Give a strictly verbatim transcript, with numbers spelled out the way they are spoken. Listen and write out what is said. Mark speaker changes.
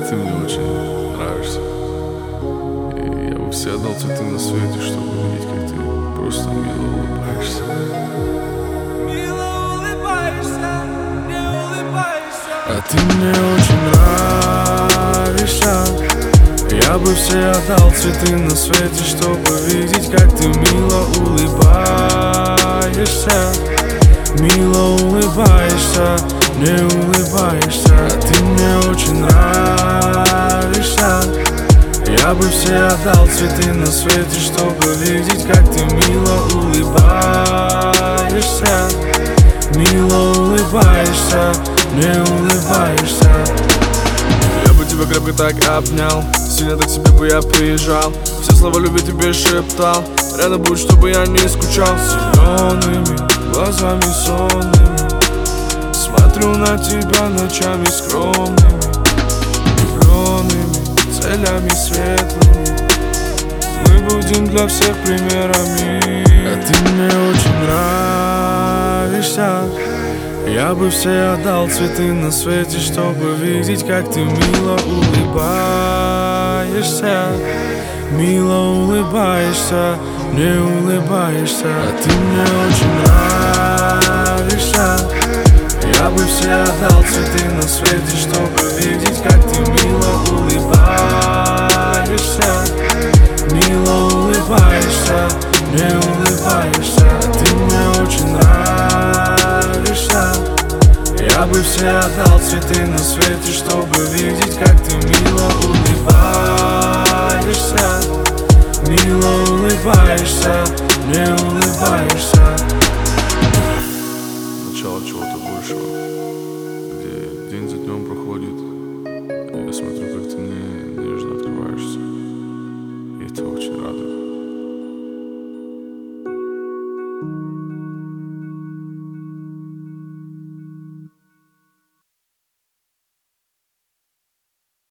Speaker 1: Ты мне очень нравишься. И я бы все отдал цветы на свете, чтобы увидеть, как ты просто мило улыбаешься.
Speaker 2: Мило улыбаешься, не улыбаешься.
Speaker 1: А ты мне очень нравишься. Я бы все отдал цветы на свете, чтобы видеть, как ты мило улыбаешься. Мило улыбаешься, не улыбаешься. А ты мне очень нравишься. Я бы все отдал цветы на свете, чтобы видеть, как ты мило улыбаешься. Мило улыбаешься, не улыбаешься.
Speaker 3: Я бы тебя крепко так обнял, сильно так себе бы я приезжал, все слова любви тебе шептал. Рядом будь, чтобы я не скучал.
Speaker 1: Зелеными глазами сонными смотрю на тебя ночами скромными, влюбленными целями светлыми. Мы будем для всех примерами. А ты мне очень нравишься. Я бы все отдал цветы на свете, чтобы видеть, как ты мило улыбаешься. Мило улыбаешься, не улыбаешься. А ты мне очень нравишься. Я бы все отдал цветы на свете, чтобы видеть, как ты мило улыбаешься. Мило улыбаешься, не улыбаешься. А ты мне очень нравишься. Я бы все отдал цветы на свете, чтобы видеть, как ты мило улыбаешься. Мило улыбаешься, не улыбаешься.
Speaker 3: Начало чего-то большего.